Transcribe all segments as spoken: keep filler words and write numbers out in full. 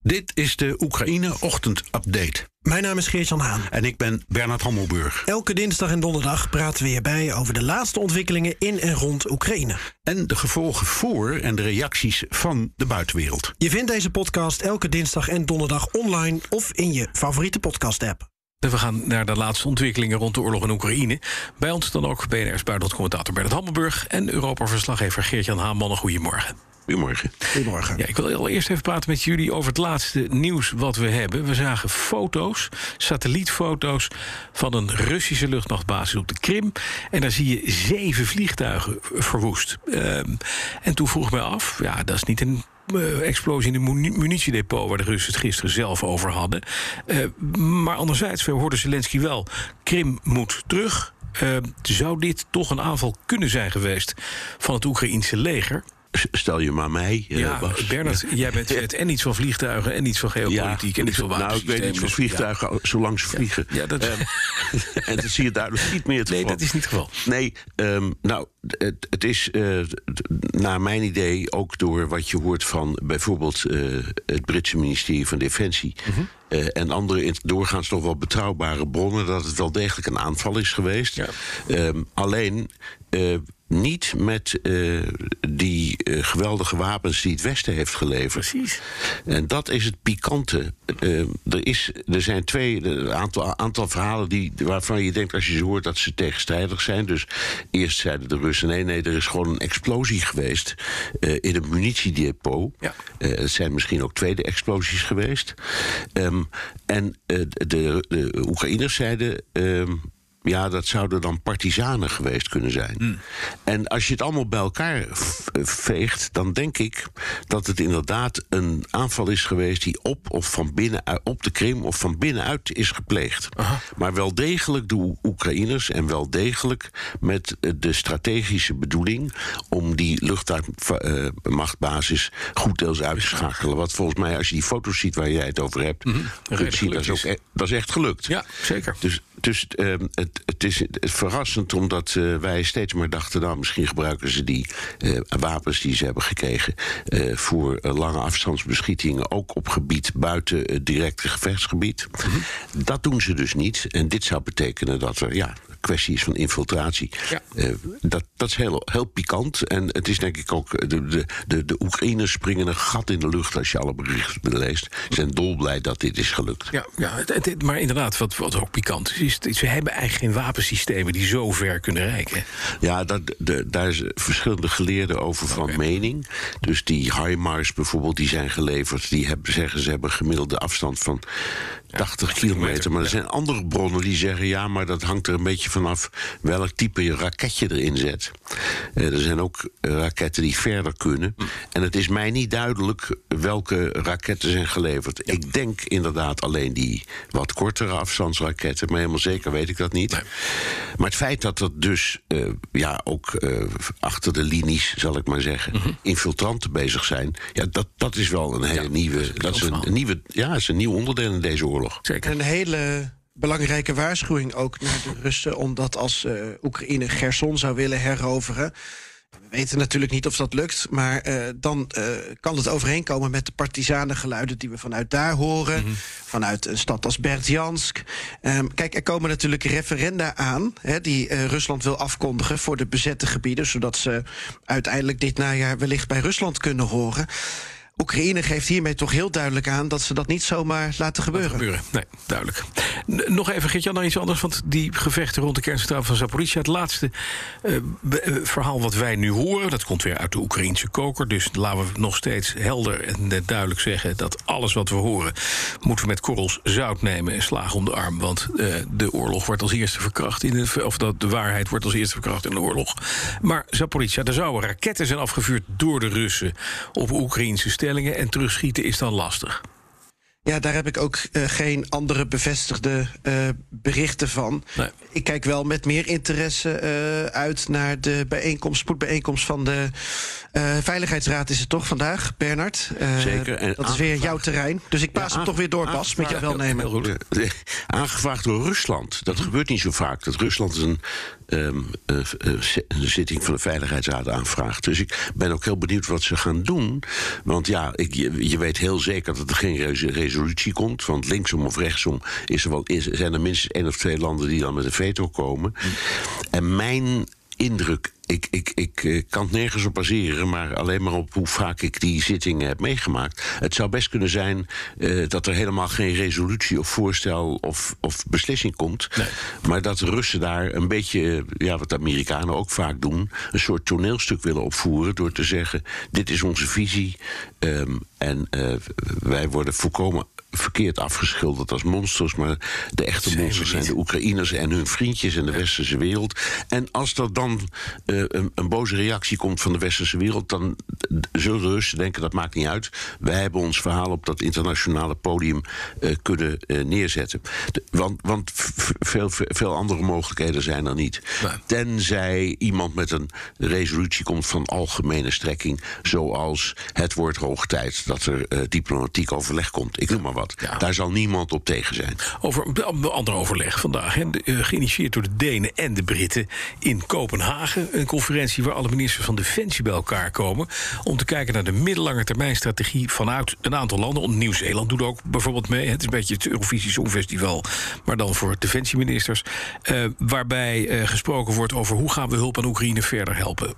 Dit is de Oekraïne-ochtend-update. Mijn naam is Geert-Jan Haan. En ik ben Bernard Hammelburg. Elke dinsdag en donderdag praten we hierbij over de laatste ontwikkelingen in en rond Oekraïne. En de gevolgen voor en de reacties van de buitenwereld. Je vindt deze podcast elke dinsdag en donderdag online of in je favoriete podcast-app. En we gaan naar de laatste ontwikkelingen rond de oorlog in Oekraïne. Bij ons dan ook B N R's buitenlandcommentator Bernard Hammelburg en Europa-verslaggever Geert-Jan Haan. Mannen, goedemorgen. Goedemorgen. Goedemorgen. Ja, ik wil al eerst even praten met jullie over het laatste nieuws wat we hebben. We zagen foto's, satellietfoto's van een Russische luchtmachtbasis op de Krim. En daar zie je zeven vliegtuigen verwoest. Um, en toen vroeg ik me af, ja, dat is niet een Uh, explosie in de munitiedepot waar de Russen het gisteren zelf over hadden. Uh, maar anderzijds, we hoorden Zelensky wel, Krim moet terug. Uh, zou dit toch een aanval kunnen zijn geweest van het Oekraïense leger? Stel je maar mij, ja, Bas. Bernard, ja. Jij bent het en iets van vliegtuigen en iets van geopolitiek ja, en iets van wapensystemen. Nou, ik weet niet van vliegtuigen ja. zolang ze vliegen. Ja, ja, dat... um, en dat zie je duidelijk niet meer het nee, geval. Nee, dat is niet het geval. Nee, um, nou, het, het is uh, naar mijn idee ook door wat je hoort van bijvoorbeeld uh, het Britse ministerie van Defensie. Mm-hmm. Uh, en andere doorgaans nog wel betrouwbare bronnen dat het wel degelijk een aanval is geweest. Ja. Um, alleen Uh, niet met uh, die uh, geweldige wapens die het Westen heeft geleverd. Precies. En dat is het pikante. Uh, er, is, er zijn twee een aantal, aantal verhalen die, waarvan je denkt als je ze hoort dat ze tegenstrijdig zijn. Dus eerst zeiden de Russen, nee, nee, er is gewoon een explosie geweest uh, in een munitiedepot. Ja. Uh, het zijn misschien ook tweede explosies geweest. Um, en uh, de, de Oekraïners zeiden Um, ja, dat zouden dan partisanen geweest kunnen zijn. Mm. En als je het allemaal bij elkaar veegt, dan denk ik dat het inderdaad een aanval is geweest die op of van binnen op de Krim of van binnenuit is gepleegd. Aha. Maar wel degelijk door Oekraïners en wel degelijk met de strategische bedoeling om die luchtmachtbasis goed deels uit te schakelen. Wat volgens mij, als je die foto's ziet waar jij het over hebt, mm-hmm. kunt zien, dat, is ook, dat is echt gelukt. Ja, zeker. Dus, dus uh, het, het is verrassend omdat uh, wij steeds maar dachten, nou, misschien gebruiken ze die uh, wapens die ze hebben gekregen uh, voor uh, lange afstandsbeschietingen ook op gebied buiten het directe gevechtsgebied. Mm-hmm. Dat doen ze dus niet. En dit zou betekenen dat er, ja, kwestie is van infiltratie. Ja. Uh, dat, dat is heel, heel pikant. En het is denk ik ook, de, de, de, de Oekraïners springen een gat in de lucht als je alle berichten leest. Ze zijn dolblij dat dit is gelukt. Ja, ja het, het, maar inderdaad, wat, wat ook pikant is, is, ze hebben eigenlijk geen wapensystemen die zo ver kunnen reiken. Ja, dat, de, daar zijn verschillende geleerden over van okay. mening. Dus die HIMARS bijvoorbeeld, die zijn geleverd. Die hebben, zeggen ze hebben gemiddelde afstand van tachtig ja, kilometer. Maar er zijn andere bronnen die zeggen, ja, maar dat hangt er een beetje vanaf welk type raket je erin zet. Uh, er zijn ook uh, raketten die verder kunnen. Mm. En het is mij niet duidelijk welke raketten zijn geleverd. Ja. Ik denk inderdaad alleen die wat kortere afstandsraketten, maar helemaal zeker weet ik dat niet. Nee. Maar het feit dat er dus uh, ja, ook uh, achter de linies, zal ik maar zeggen, mm-hmm. infiltranten bezig zijn, ja, dat, dat is wel een hele ja, nieuwe, dat is een, een nieuwe, ja, is een nieuw onderdeel in deze oorlog. Zeker. Een hele belangrijke waarschuwing ook naar de Russen, omdat als uh, Oekraïne Cherson zou willen heroveren, we weten natuurlijk niet of dat lukt, maar uh, dan uh, kan het overeenkomen met de partisanengeluiden die we vanuit daar horen, mm-hmm. vanuit een stad als Berdjansk. Um, kijk, er komen natuurlijk referenda aan, hè, die uh, Rusland wil afkondigen voor de bezette gebieden, zodat ze uiteindelijk dit najaar wellicht bij Rusland kunnen horen. Oekraïne geeft hiermee toch heel duidelijk aan dat ze dat niet zomaar laten gebeuren. gebeuren. Nee, duidelijk. N- nog even, Geert-Jan, naar iets anders. Want die gevechten rond de kerncentrale van Zaporizhzhia, het laatste uh, be- uh, verhaal wat wij nu horen, dat komt weer uit de Oekraïense koker. Dus laten we nog steeds helder en duidelijk zeggen dat alles wat we horen moeten we met korrels zout nemen en slagen om de arm. Want uh, de oorlog wordt als eerste verkracht in de, of dat de waarheid wordt als eerste verkracht in de oorlog. Maar Zaporizhzhia, er zouden raketten zijn afgevuurd door de Russen op Oekraïense stellingen en terugschieten is dan lastig. Ja, daar heb ik ook uh, geen andere bevestigde uh, berichten van. Nee. Ik kijk wel met meer interesse uh, uit naar de bijeenkomst, spoedbijeenkomst van de uh, Veiligheidsraad is het toch vandaag, Bernard? Uh, Zeker. En dat is weer jouw terrein. Dus ik paas ja, hem toch weer door, Bas, met je welnemen. Aangevraagd door Rusland. Dat mm-hmm. gebeurt niet zo vaak. Dat Rusland is een um, uh, uh, een zitting van de Veiligheidsraad aanvraagt. Dus ik ben ook heel benieuwd wat ze gaan doen. Want ja, ik, je, je weet heel zeker dat er geen resolutie komt. Want linksom of rechtsom is er wel, is, zijn er minstens één of twee landen die dan met een veto komen. Mm. En mijn indruk, ik, ik, ik, ik kan het nergens op baseren, maar alleen maar op hoe vaak ik die zittingen heb meegemaakt. Het zou best kunnen zijn uh, dat er helemaal geen resolutie of voorstel of, of beslissing komt. Nee. Maar dat de Russen daar een beetje, ja, wat de Amerikanen ook vaak doen, een soort toneelstuk willen opvoeren door te zeggen: dit is onze visie um, en uh, wij worden volkomen verkeerd afgeschilderd als monsters, maar de echte Zijn monsters zijn de Oekraïners en hun vriendjes in de ja. westerse wereld. En als er dan uh, een, een boze reactie komt van de westerse wereld, dan zullen de Russen denken: dat maakt niet uit. Wij hebben ons verhaal op dat internationale podium uh, kunnen uh, neerzetten. De, want want f- veel, veel andere mogelijkheden zijn er niet. Nee. Tenzij iemand met een resolutie komt van algemene strekking, zoals het wordt hoog tijd dat er uh, diplomatiek overleg komt. Ik noem maar wat. Ja. Daar zal niemand op tegen zijn. Over een ander overleg vandaag. He, uh, geïnitieerd door de Denen en de Britten in Kopenhagen. Een conferentie waar alle ministers van Defensie bij elkaar komen om te kijken naar de middellange termijn strategie vanuit een aantal landen. Nieuw-Zeeland doet ook bijvoorbeeld mee. Het is een beetje het Eurovisie Songfestival, maar dan voor defensieministers. Uh, waarbij uh, gesproken wordt over hoe gaan we hulp aan Oekraïne verder helpen.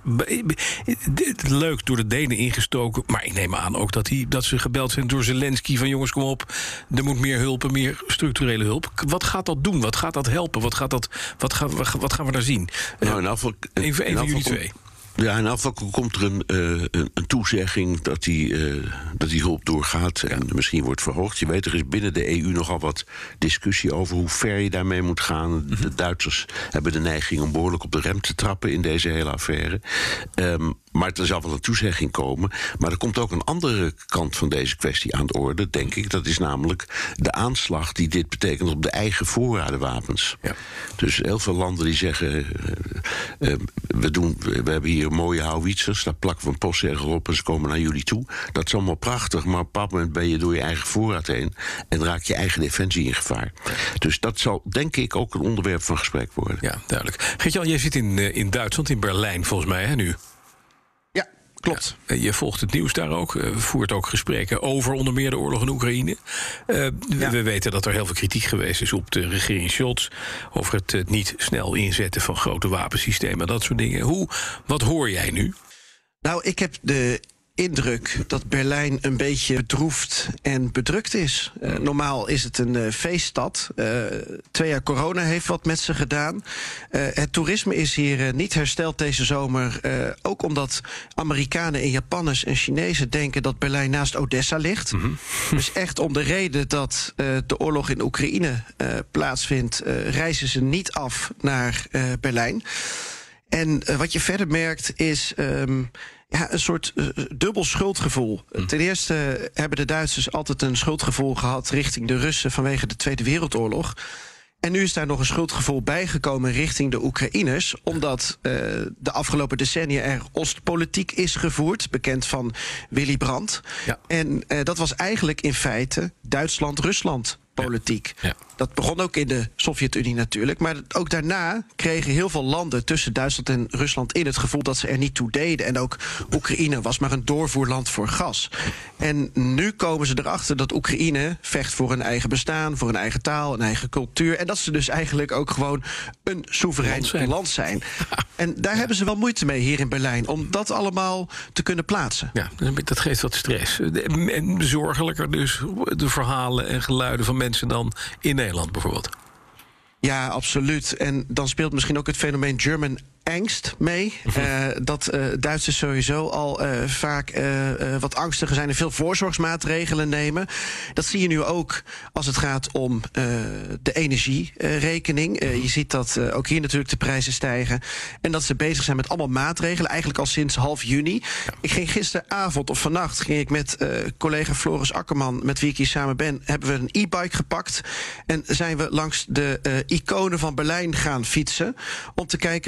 Leuk door de Denen ingestoken, maar ik neem aan ook dat, die, dat ze gebeld zijn door Zelensky van: jongens, kom op, er moet meer hulp, meer structurele hulp. Wat gaat dat doen? Wat gaat dat helpen? Wat, gaat dat, wat, gaan, wat gaan we daar zien? Nou, in afval, een van jullie twee. Ja, in afval komt er een, uh, een, een toezegging dat die, uh, dat die hulp doorgaat en ja. misschien wordt verhoogd. Je weet, er is binnen de E U nogal wat discussie over hoe ver je daarmee moet gaan. Mm-hmm. De Duitsers hebben de neiging om behoorlijk op de rem te trappen in deze hele affaire. Um, maar er zal wel een toezegging komen. Maar er komt ook een andere kant van deze kwestie aan de orde, denk ik. Dat is namelijk de aanslag die dit betekent op de eigen voorradenwapens. Ja. Dus heel veel landen die zeggen: uh, uh, we, doen, we hebben hier mooie houwitsers, daar plakken we een postzegel op en ze komen naar jullie toe. Dat is allemaal prachtig, maar op een bepaald moment ben je door je eigen voorraad heen en raak je eigen defensie in gevaar. Dus dat zal, denk ik, ook een onderwerp van gesprek worden. Ja, duidelijk. Gert-Jan, jij zit in, uh, in Duitsland, in Berlijn volgens mij, hè, nu? Klopt. Ja, je volgt het nieuws daar ook, uh, voert ook gesprekken over onder meer de oorlog in Oekraïne. Uh, ja. We weten dat er heel veel kritiek geweest is op de regering Scholz over het uh, niet snel inzetten van grote wapensystemen, dat soort dingen. Hoe, wat hoor jij nu? Nou, ik heb de indruk dat Berlijn een beetje bedroefd en bedrukt is. Uh, normaal is het een uh, feeststad. Uh, twee jaar corona heeft wat met ze gedaan. Uh, het toerisme is hier uh, niet hersteld deze zomer. Uh, ook omdat Amerikanen en Japanners en Chinezen denken dat Berlijn naast Odessa ligt. Mm-hmm. Dus echt om de reden dat uh, de oorlog in Oekraïne uh, plaatsvindt, uh, reizen ze niet af naar uh, Berlijn. En uh, wat je verder merkt is Um, Ja, een soort uh, dubbel schuldgevoel. Mm. Ten eerste hebben de Duitsers altijd een schuldgevoel gehad richting de Russen vanwege de Tweede Wereldoorlog. En nu is daar nog een schuldgevoel bijgekomen richting de Oekraïners, omdat uh, de afgelopen decennia er Oostpolitiek is gevoerd, bekend van Willy Brandt. Ja. En uh, dat was eigenlijk in feite Duitsland-Rusland politiek. Ja. Ja. Dat begon ook in de Sovjet-Unie natuurlijk. Maar ook daarna kregen heel veel landen tussen Duitsland en Rusland in het gevoel dat ze er niet toe deden. En ook Oekraïne was maar een doorvoerland voor gas. En nu komen ze erachter dat Oekraïne vecht voor een eigen bestaan, voor een eigen taal, een eigen cultuur. En dat ze dus eigenlijk ook gewoon een soeverein land zijn. Land zijn. En daar ja. hebben ze wel moeite mee hier in Berlijn, om dat allemaal te kunnen plaatsen. Ja, dat geeft wat stress. En zorgelijker dus de verhalen en geluiden van mensen dan in Nederland bijvoorbeeld. Ja, absoluut. En dan speelt misschien ook het fenomeen German angst mee. Uh, dat uh, Duitsers sowieso al uh, vaak uh, uh, wat angstiger zijn en veel voorzorgsmaatregelen nemen. Dat zie je nu ook als het gaat om uh, de energierekening. Uh, je ziet dat uh, ook hier natuurlijk de prijzen stijgen. En dat ze bezig zijn met allemaal maatregelen, eigenlijk al sinds half juni. Ja. Ik ging gisteravond of vannacht ging ik met uh, collega Floris Akkerman, met wie ik hier samen ben, hebben we een e-bike gepakt. En zijn we langs de uh, iconen van Berlijn gaan fietsen om te kijken welke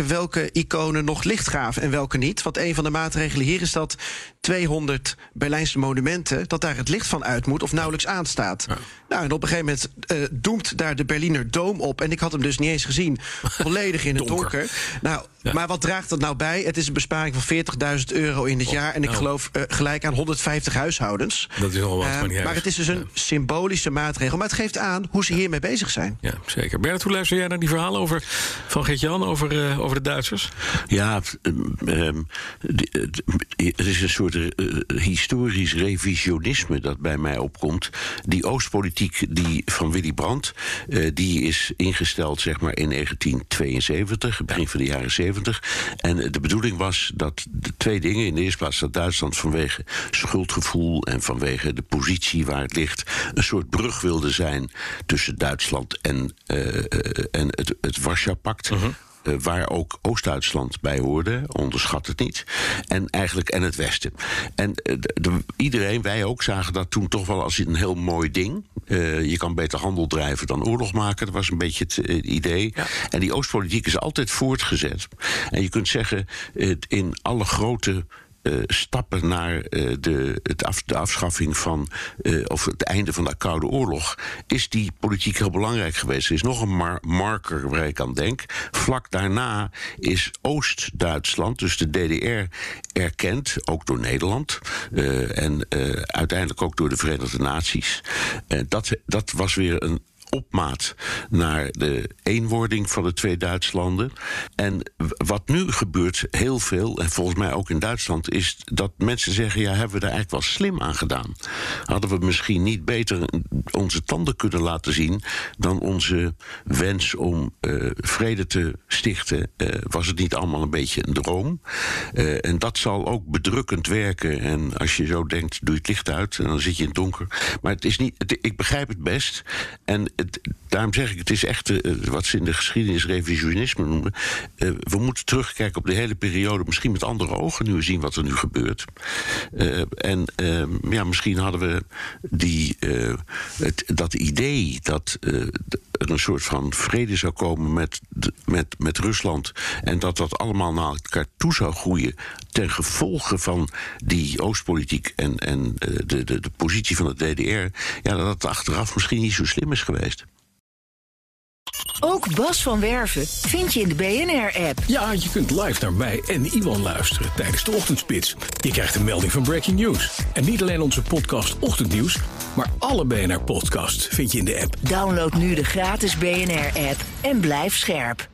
iconen nog licht gaven en welke niet. Want een van de maatregelen hier is dat tweehonderd Berlijnse monumenten, dat daar het licht van uit moet of nauwelijks aanstaat. Ja. Nou, en op een gegeven moment uh, doemt daar de Berliner Dom op. En ik had hem dus niet eens gezien. Volledig in het donker. donker. Nou, ja. Maar wat draagt dat nou bij? Het is een besparing van veertigduizend euro in het oh, jaar. En ik nou. geloof uh, gelijk aan honderdvijftig huishoudens. Dat is al wat, uh, maar niet Maar het is dus een ja. symbolische maatregel. Maar het geeft aan hoe ze hiermee bezig zijn. Ja, zeker. Bernard, hoe luister jij naar die verhalen over, van Geert-Jan over, uh, over de Duitsers? Ja, um, um, het is een soort uh, historisch revisionisme dat bij mij opkomt. Die Oostpolitiek die van Willy Brandt, uh, die is ingesteld zeg maar in negentien tweeënzeventig, begin van de jaren zeventig. En de bedoeling was dat de twee dingen, in de eerste plaats dat Duitsland vanwege schuldgevoel en vanwege de positie waar het ligt een soort brug wilde zijn tussen Duitsland en, uh, uh, en het, het Warschau-pact. Uh-huh. Uh, waar ook Oost-Duitsland bij hoorde, onderschat het niet. En eigenlijk en het Westen. En uh, de, de, iedereen, wij ook, zagen dat toen toch wel als een heel mooi ding. Uh, je kan beter handel drijven dan oorlog maken. Dat was een beetje het uh, idee. Ja. En die Oostpolitiek is altijd voortgezet. En je kunt zeggen, uh, in alle grote Uh, stappen naar uh, de, het af, de afschaffing van, uh, of het einde van de Koude Oorlog, is die politiek heel belangrijk geweest. Er is nog een mar- marker waar ik aan denk. Vlak daarna is Oost-Duitsland, dus de D D R, erkend, ook door Nederland. Uh, en uh, uiteindelijk ook door de Verenigde Naties. Uh, dat, dat was weer een opmaat naar de eenwording van de twee Duitslanden. En wat nu gebeurt heel veel, en volgens mij ook in Duitsland, is dat mensen zeggen, ja, hebben we daar eigenlijk wel slim aan gedaan? Hadden we misschien niet beter onze tanden kunnen laten zien dan onze wens om uh, vrede te stichten? Uh, was het niet allemaal een beetje een droom? Uh, en dat zal ook bedrukkend werken. En als je zo denkt, doe je het licht uit en dan zit je in het donker. Maar het is niet, het, ik begrijp het best. En het, daarom zeg ik, het is echt uh, wat ze in de geschiedenis revisionisme noemen. Uh, we moeten terugkijken op de hele periode, misschien met andere ogen nu zien wat er nu gebeurt. Uh, en uh, ja, misschien hadden we die, uh, het, dat idee dat uh, er een soort van vrede zou komen met, met, met Rusland en dat dat allemaal naar elkaar toe zou groeien ten gevolge van die Oostpolitiek en, en uh, de, de, de positie van de D D R, ja, dat het achteraf misschien niet zo slim is geweest. Ook Bas van Werven vind je in de B N R-app. Ja, je kunt live naar mij en Iwan luisteren tijdens de ochtendspits. Je krijgt een melding van Breaking News. En niet alleen onze podcast Ochtendnieuws, maar alle B N R-podcasts vind je in de app. Download nu de gratis B N R-app en blijf scherp.